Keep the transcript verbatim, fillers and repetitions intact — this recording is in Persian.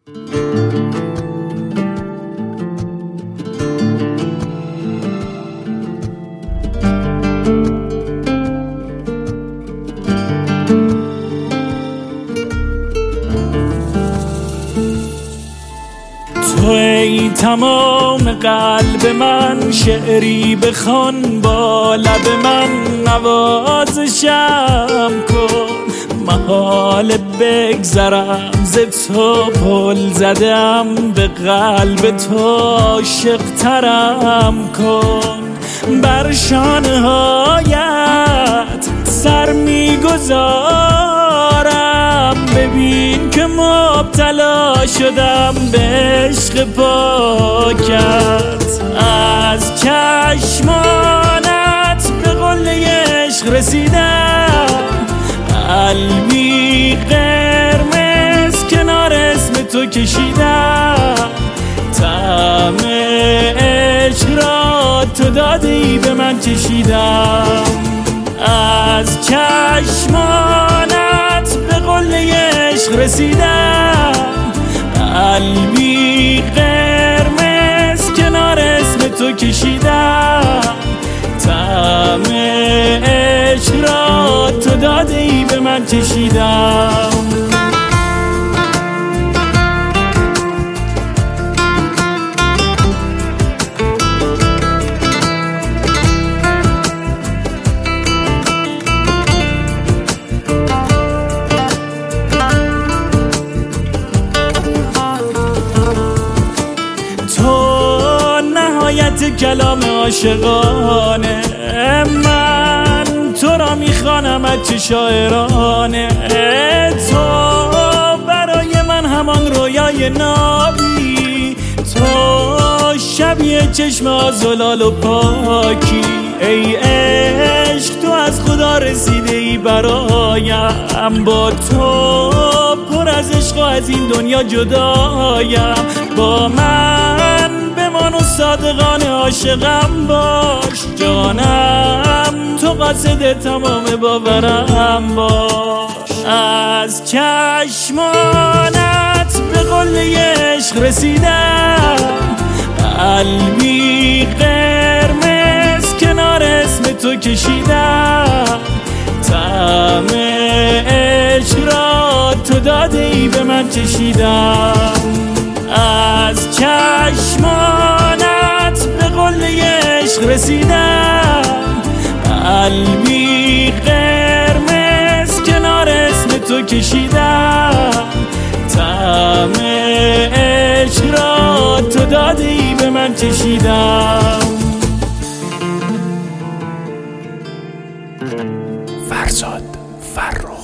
ای تمام قلب من، شعری بخوان با لب من، نوازشم کن. محال بگذرم ز تو، پل زدم به قلب تو، عاشق ترم کن. بر شانه هایت سر میگذارم، ببین که مبتلا شدم به عشق پاکت. از چشمانت به قله عشق رسیدم، قلبی قرمز کنار اسم تو کشیدم. طعم عشق را تو دادی به من چشیدم. از چشمانت به قله عشق رسیدم، قلبی قرمز کنار اسم تو کشیدم. طعم عشق را تو دادی به من چشیدم. کلام عاشقانه، من تو را میخوانم از چه شاعرانه. تو برای من همان رویای نابی، تو شبیه چشم آزلال و پاکی. ای عشق تو از خدا رسیده ای برایم، با تو پر از عشق و از این دنیا جدایم. با من بمان و صادقانه عاشقم باش، جانم تو قاصد تمام باورم باش. از چشمانت به قله عشق رسیدم، قلبی قرمز کنار اسم تو کشیدم. طعم عشق را تو دادی به من چشیدم. از چشمانت به قله عشق رسیدم، قلبی قرمز کنار اسم تو کشیدم. طعم عشق را تو دادی به من چشیدم. فرزاد فرخ.